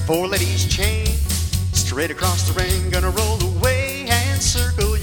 4 ladies chain, straight across the ring, gonna roll away and circle